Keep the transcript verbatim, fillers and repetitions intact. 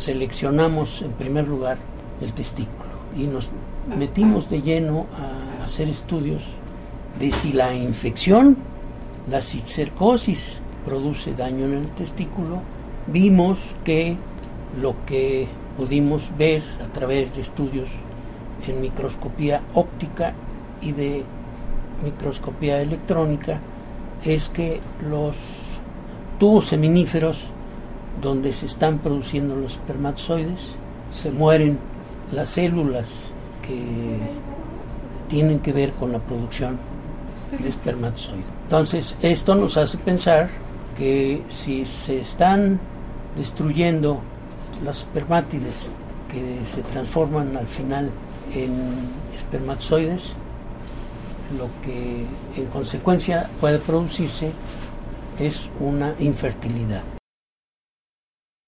seleccionamos en primer lugar el testículo y nos metimos de lleno a hacer estudios de si la infección, la cisticercosis, produce daño en el testículo. Vimos que lo que pudimos ver a través de estudios en microscopía óptica y de microscopía electrónica es que los tubos seminíferos donde se están produciendo los espermatozoides se mueren las células que tienen que ver con la producción de espermatozoides. Entonces esto nos hace pensar que si se están destruyendo las espermátides que se transforman al final en espermatozoides, lo que en consecuencia puede producirse es una infertilidad.